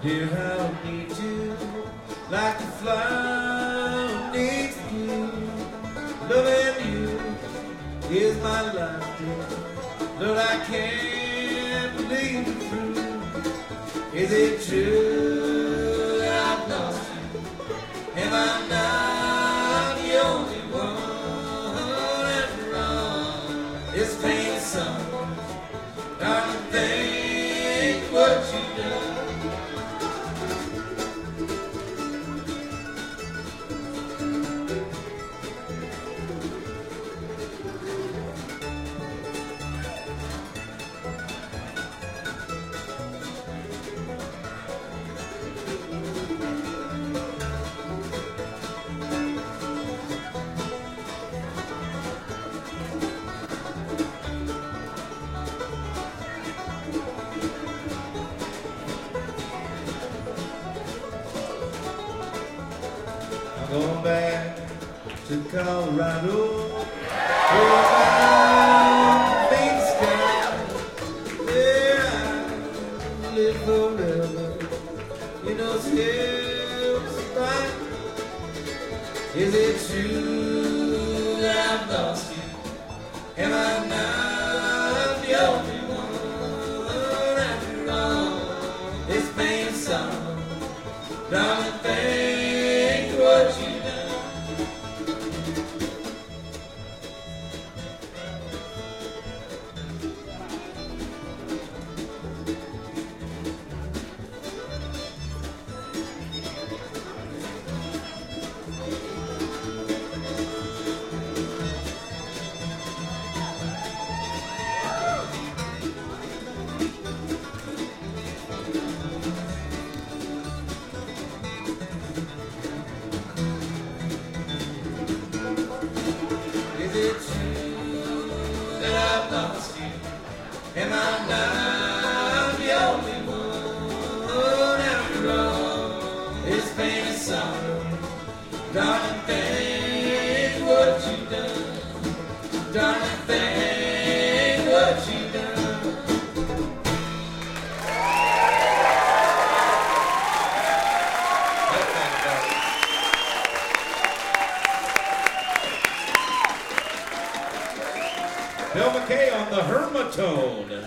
Dear, how need you like the flower needs you. Loving you is my life, dear. Lord, I can't believe it through. Is it true that I've lost you? Am I not the only one after all? This pain song, darling, think what you've done. Going back to Colorado, where my main sky, there I live forever. You know, still fine. Is it true that I've lost you? Am I not the only one after all? This pain song, darling, think what you done. Is it true that I've lost you? Am I not the only one after all? This pain and sorrow, darling, think what you've done. Darling, think what you've done. Bill McKay on the Hermitone.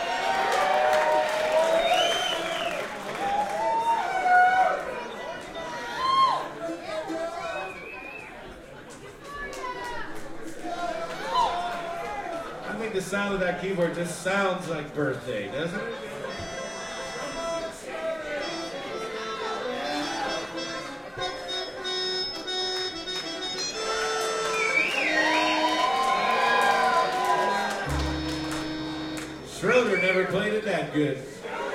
I think the sound of that keyboard just sounds like birthday, doesn't it? Schroeder never played it that good.